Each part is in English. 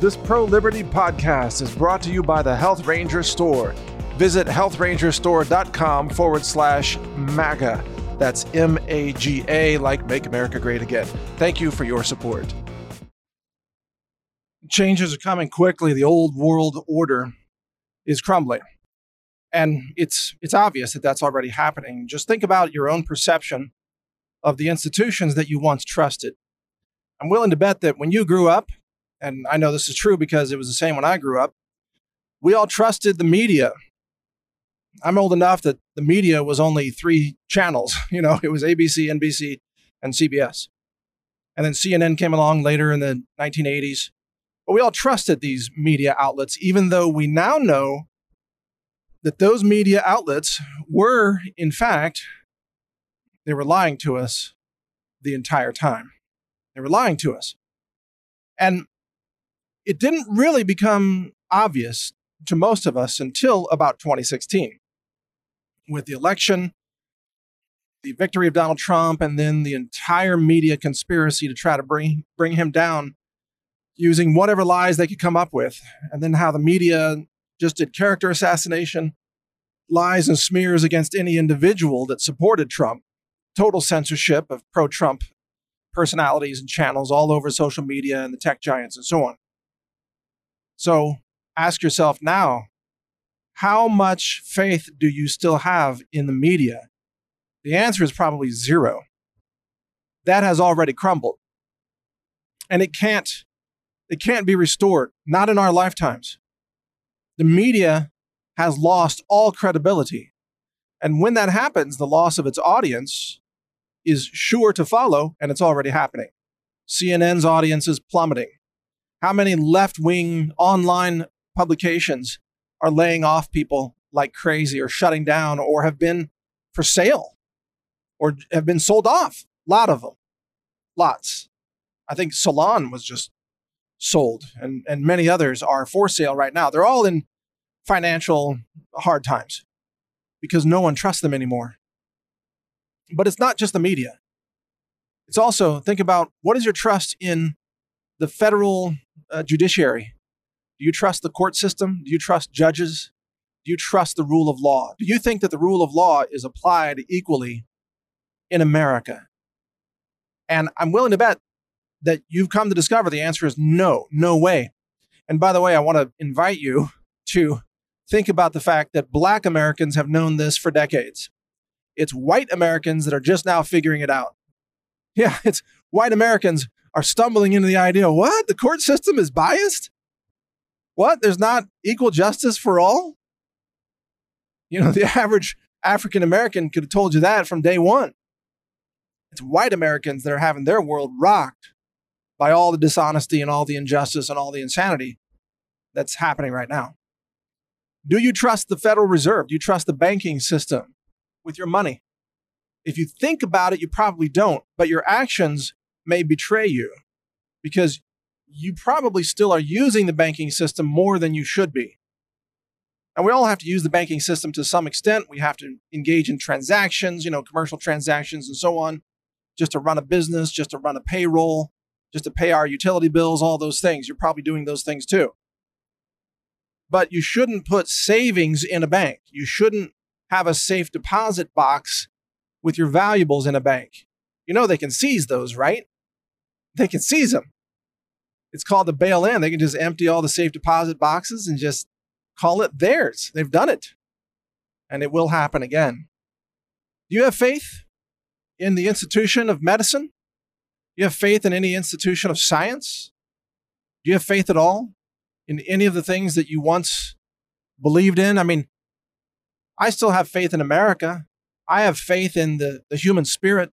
This pro-liberty podcast is brought to you by the Health Ranger Store. Visit healthrangerstore.com/MAGA. That's MAGA, like Make America Great Again. Thank you for your support. Changes are coming quickly. The old world order is crumbling. And it's obvious that that's already happening. Just think about your own perception of the institutions that you once trusted. I'm willing to bet that when you grew up, and I know this is true because it was the same when I grew up, we all trusted the media. I'm old enough that the media was only 3 channels. It was ABC, NBC, and CBS. And then CNN came along later in the 1980s. But we all trusted these media outlets, even though we now know that those media outlets were, in fact, they were lying to us the entire time. They were lying to us. And it didn't really become obvious to most of us until about 2016. With the election, the victory of Donald Trump, and then the entire media conspiracy to try to bring him down using whatever lies they could come up with. And then how the media just did character assassination, lies and smears against any individual that supported Trump. Total censorship of pro-Trump personalities and channels all over social media and the tech giants and so on. So ask yourself now, how much faith do you still have in the media? The answer is probably 0. That has already crumbled. And it can't be restored, not in our lifetimes. The media has lost all credibility. And when that happens, the loss of its audience is sure to follow, and it's already happening. CNN's audience is plummeting. How many left-wing online publications are laying off people like crazy or shutting down or have been for sale or have been sold off? A lot of them. Lots. I think Salon was just sold and many others are for sale right now. They're all in financial hard times because no one trusts them anymore. But it's not just the media. It's also, think about, what is your trust in the federal judiciary? Do you trust the court system? Do you trust judges? Do you trust the rule of law? Do you think that the rule of law is applied equally in America? And I'm willing to bet that you've come to discover the answer is no way. And by the way, I want to invite you to think about the fact that Black Americans have known this for decades. It's white Americans that are just now figuring it out. Yeah, it's white Americans are stumbling into the idea, what? The court system is biased? What? There's not equal justice for all? The average African American could have told you that from day one. It's white Americans that are having their world rocked by all the dishonesty and all the injustice and all the insanity that's happening right now. Do you trust the Federal Reserve? Do you trust the banking system with your money? If you think about it, you probably don't, but your actions may betray you because you probably still are using the banking system more than you should be. And we all have to use the banking system to some extent. We have to engage in transactions, commercial transactions and so on, just to run a business, just to run a payroll, just to pay our utility bills, all those things. You're probably doing those things too. But you shouldn't put savings in a bank. You shouldn't have a safe deposit box with your valuables in a bank. They can seize those, right? They can seize them. It's called the bail-in. They can just empty all the safe deposit boxes and just call it theirs. They've done it. And it will happen again. Do you have faith in the institution of medicine? Do you have faith in any institution of science? Do you have faith at all in any of the things that you once believed in? I mean, I still have faith in America. I have faith in the human spirit.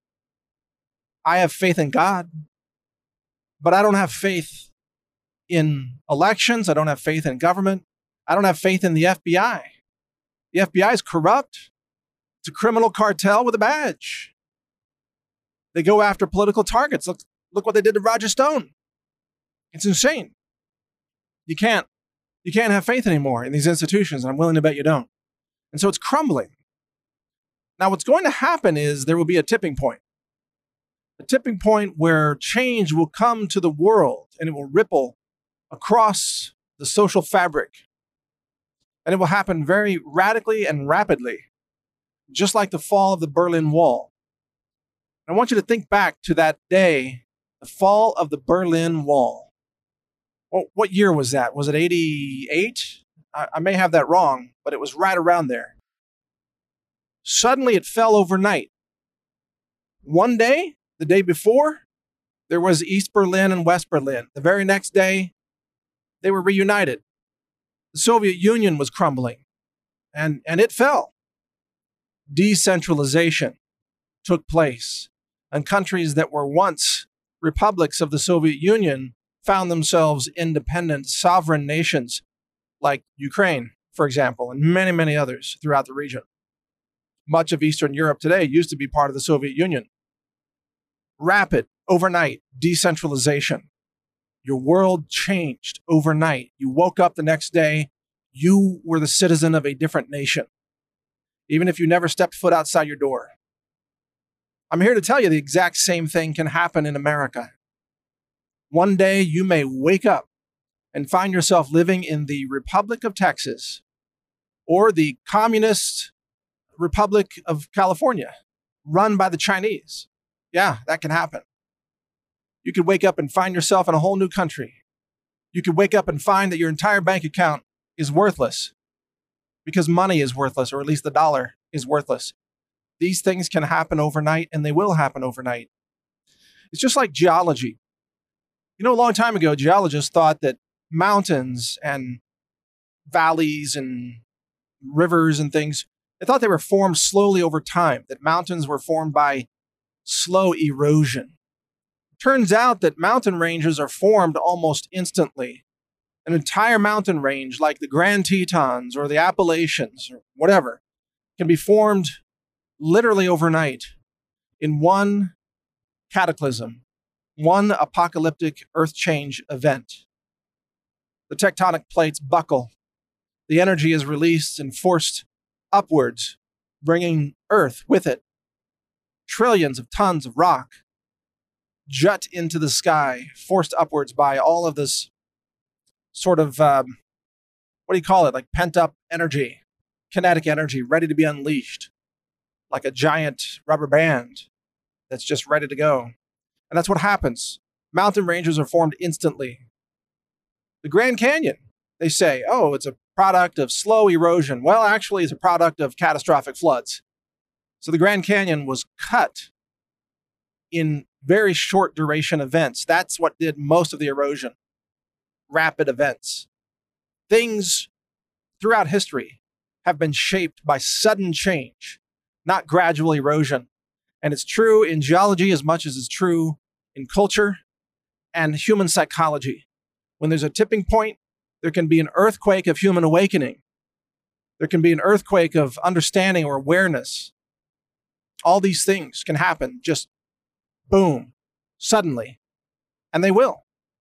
I have faith in God. But I don't have faith in elections. I don't have faith in government. I don't have faith in the FBI. The FBI is corrupt. It's a criminal cartel with a badge. They go after political targets. Look what they did to Roger Stone. It's insane. You can't have faith anymore in these institutions, and I'm willing to bet you don't. And so it's crumbling. Now, what's going to happen is there will be a tipping point where change will come to the world and it will ripple across the social fabric. And it will happen very radically and rapidly, just like the fall of the Berlin Wall. I want you to think back to that day, the fall of the Berlin Wall. Well, what year was that? Was it 88? I may have that wrong, but it was right around there. Suddenly it fell overnight. One day, the day before, there was East Berlin and West Berlin. The very next day, they were reunited. The Soviet Union was crumbling, and it fell. Decentralization took place, and countries that were once republics of the Soviet Union found themselves independent, sovereign nations, like Ukraine, for example, and many, many others throughout the region. Much of Eastern Europe today used to be part of the Soviet Union. Rapid, overnight decentralization. Your world changed overnight. You woke up the next day, you were the citizen of a different nation, even if you never stepped foot outside your door. I'm here to tell you the exact same thing can happen in America. One day you may wake up and find yourself living in the Republic of Texas or the Communist Republic of California, run by the Chinese. Yeah, that can happen. You could wake up and find yourself in a whole new country. You could wake up and find that your entire bank account is worthless because money is worthless, or at least the dollar is worthless. These things can happen overnight, and they will happen overnight. It's just like geology. You know, a long time ago, geologists thought that mountains and valleys and rivers and things, they thought they were formed slowly over time, that mountains were formed by slow erosion. Turns out that mountain ranges are formed almost instantly. An entire mountain range, like the Grand Tetons or the Appalachians or whatever, can be formed literally overnight in one cataclysm, one apocalyptic earth change event. The tectonic plates buckle. The energy is released and forced upwards, bringing Earth with it. Trillions of tons of rock jut into the sky, forced upwards by all of this sort of, what do you call it? Like pent-up energy, kinetic energy, ready to be unleashed, like a giant rubber band that's just ready to go. And that's what happens. Mountain ranges are formed instantly. The Grand Canyon, they say, oh, it's a product of slow erosion. Well, actually, it's a product of catastrophic floods. So the Grand Canyon was cut in very short duration events. That's what did most of the erosion. Rapid events. Things throughout history have been shaped by sudden change, not gradual erosion. And it's true in geology as much as it's true in culture and human psychology. When there's a tipping point, there can be an earthquake of human awakening. There can be an earthquake of understanding or awareness. All these things can happen just boom, suddenly. And they will.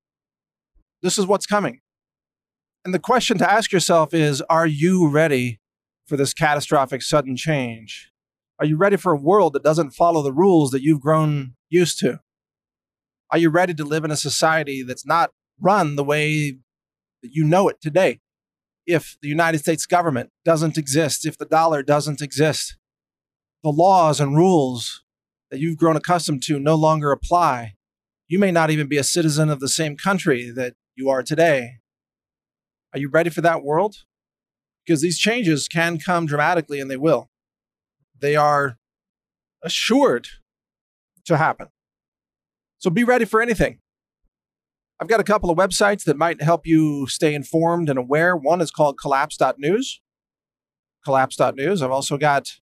This is what's coming. And the question to ask yourself is, are you ready for this catastrophic sudden change? Are you ready for a world that doesn't follow the rules that you've grown used to? Are you ready to live in a society that's not run the way that you know it today? If the United States government doesn't exist, if the dollar doesn't exist, the laws and rules that you've grown accustomed to no longer apply. You may not even be a citizen of the same country that you are today. Are you ready for that world? Because these changes can come dramatically, and they will. They are assured to happen. So be ready for anything. I've got a couple of websites that might help you stay informed and aware. One is called collapse.news. Collapse.news. I've also got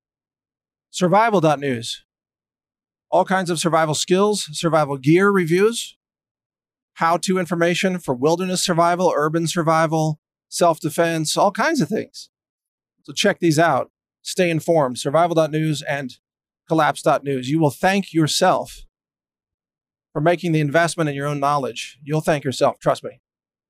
survival.news. All kinds of survival skills, survival gear reviews, how-to information for wilderness survival, urban survival, self-defense, all kinds of things. So check these out. Stay informed. Survival.news and collapse.news. You will thank yourself for making the investment in your own knowledge. You'll thank yourself, trust me.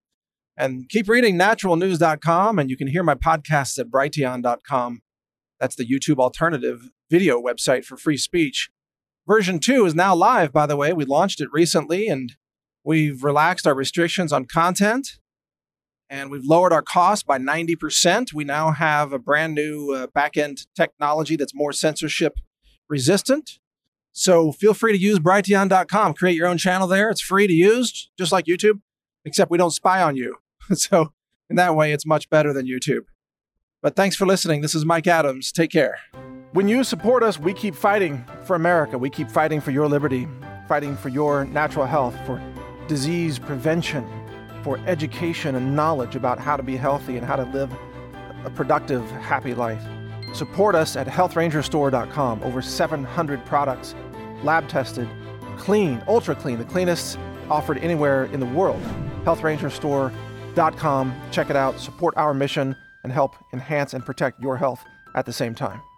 And keep reading naturalnews.com, and you can hear my podcasts at brighteon.com. That's the YouTube alternative video website for free speech. Version 2 is now live, by the way. We launched it recently, and We've relaxed our restrictions on content, and we've lowered our costs by 90%. We now have a brand new back-end technology that's more censorship resistant. So feel free to use Brighteon.com. Create your own channel there. It's free to use, just like YouTube, except we don't spy on you. So in that way, it's much better than YouTube. But thanks for listening. This is Mike Adams. Take care. When you support us, we keep fighting for America. We keep fighting for your liberty, fighting for your natural health, for disease prevention, for education and knowledge about how to be healthy and how to live a productive, happy life. Support us at healthrangerstore.com. Over 700 products, lab tested, clean, ultra clean, the cleanest offered anywhere in the world. healthrangerstore.com. Check it out, support our mission, and help enhance and protect your health at the same time.